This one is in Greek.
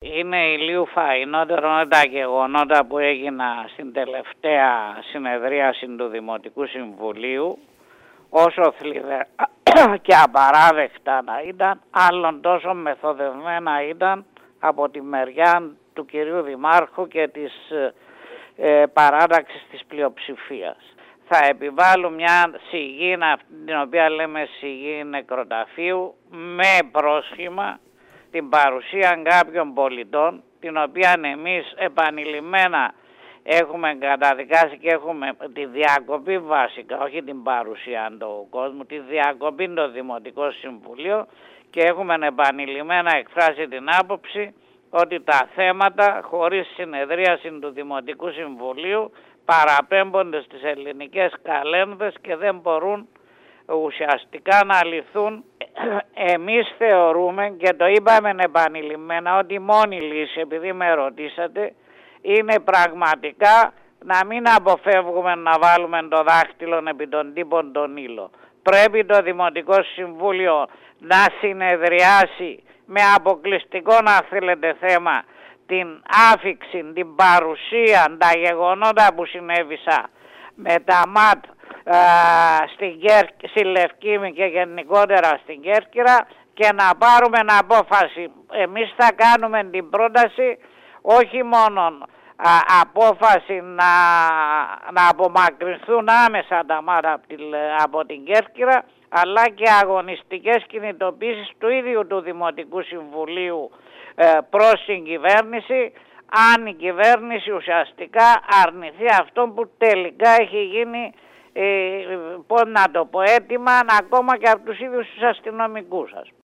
Είναι ηλίου φαϊνότερο τα γεγονότα που έγιναν στην τελευταία συνεδρίαση του Δημοτικού Συμβουλίου, όσο θλιβερά και απαράδεκτα να ήταν, άλλον τόσο μεθοδευμένα ήταν από τη μεριά του κυρίου Δημάρχου και της παράταξης της πλειοψηφίας. Θα επιβάλλουν μια σιγή, την οποία λέμε σιγή νεκροταφείου, με πρόσχημα την παρουσία κάποιων πολιτών, την οποία εμείς επανειλημμένα έχουμε καταδικάσει και έχουμε τη διακοπή βασικά, όχι την παρουσία του κόσμου, τη διακοπή το Δημοτικό Συμβουλίο, και έχουμε επανειλημμένα εκφράσει την άποψη ότι τα θέματα χωρίς συνεδρίαση του Δημοτικού Συμβουλίου παραπέμπονται στις ελληνικές καλένδες και δεν μπορούν ουσιαστικά να λυθούν. Εμείς θεωρούμε, και το είπαμε επανειλημμένα, ότι η μόνη λύση, επειδή με ρωτήσατε, είναι πραγματικά να μην αποφεύγουμε να βάλουμε το δάχτυλο επί των τύπων των ύλων. Πρέπει το Δημοτικό Συμβούλιο να συνεδριάσει με αποκλειστικό, αν θέλετε, θέμα την άφιξη, την παρουσία, τα γεγονότα που συνέβησαν με τα ΜΑΤ στη Λευκήμη και γενικότερα στην Κέρκυρα, και να πάρουμε απόφαση. Εμείς θα κάνουμε την πρόταση, όχι μόνο απόφαση να απομακρυνθούν άμεσα τα ΜΑΤ από την Κέρκυρα, αλλά και αγωνιστικές κινητοποίησεις του ίδιου του Δημοτικού Συμβουλίου προς την κυβέρνηση, αν η κυβέρνηση ουσιαστικά αρνηθεί αυτό που τελικά έχει γίνει, πώς να το πω, έτοιμα ακόμα και από τους ίδιους τους αστυνομικούς σας.